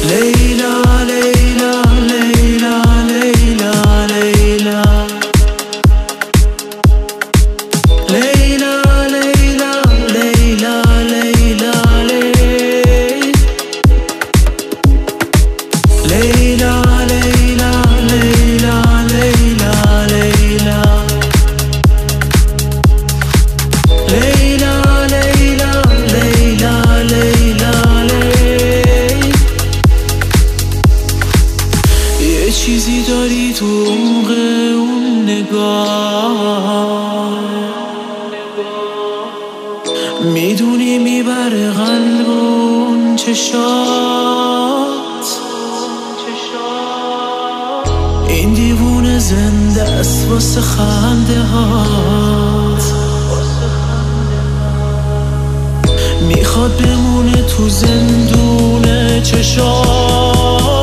لیلا لیلا لیلا لیلا لیلا لیلا لیلا لیلا لیلا لیلا لیلا لیلا لیلا لیلا لیلا لیلا لیلا لیلا یه چیزی داری تو عمق اون نگاه، میدونی میبره قلب اون چشات. این دیوونه زنده است واسه خنده هات، میخواد بمونه تو زندون چشات.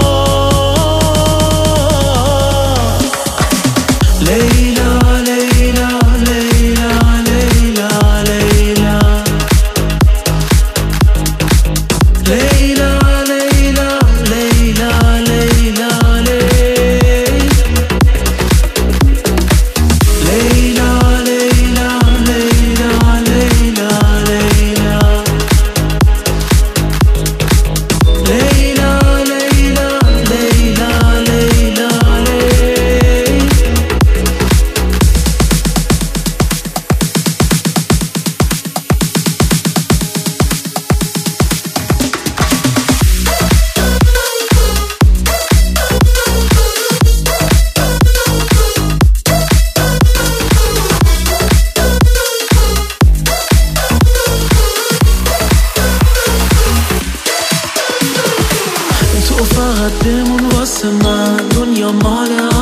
لیلا لیلا لیلا لیلا لیلا لیلا لیلا لیلا لیلا لیلا لیلا لیلا لیلا تو فقط بمون واسه من، دنیا مال